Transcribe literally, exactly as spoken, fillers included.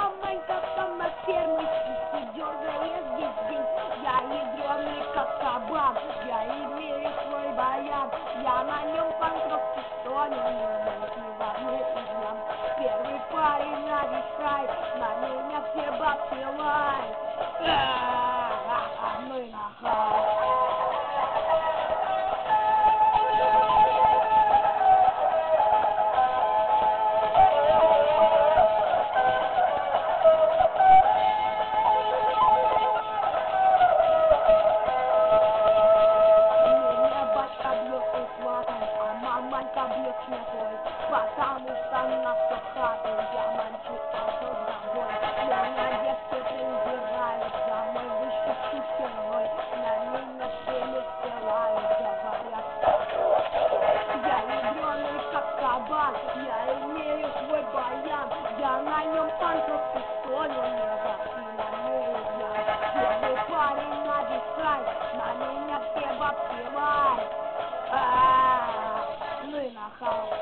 мамонька там на ферме сидит, дергает весь день. Я ядреный как кабан, я имею свой баян. Я на нем панкровки стоню, не важный изъян. Первый парень на весь край, на меня все бабки лай. Ну и нахай. Мамонька бьет метлой, потому что на все хаты я манчу отцов домой. Меня детки презирают за мой вышивку херой, на меня все лают, говорят. Я ядреный как кабан, я имею свой баян, я на нем панковки стоню, не бабки на ней я. Первый парень на весь край, на меня все бабки лают. Ну и нахал.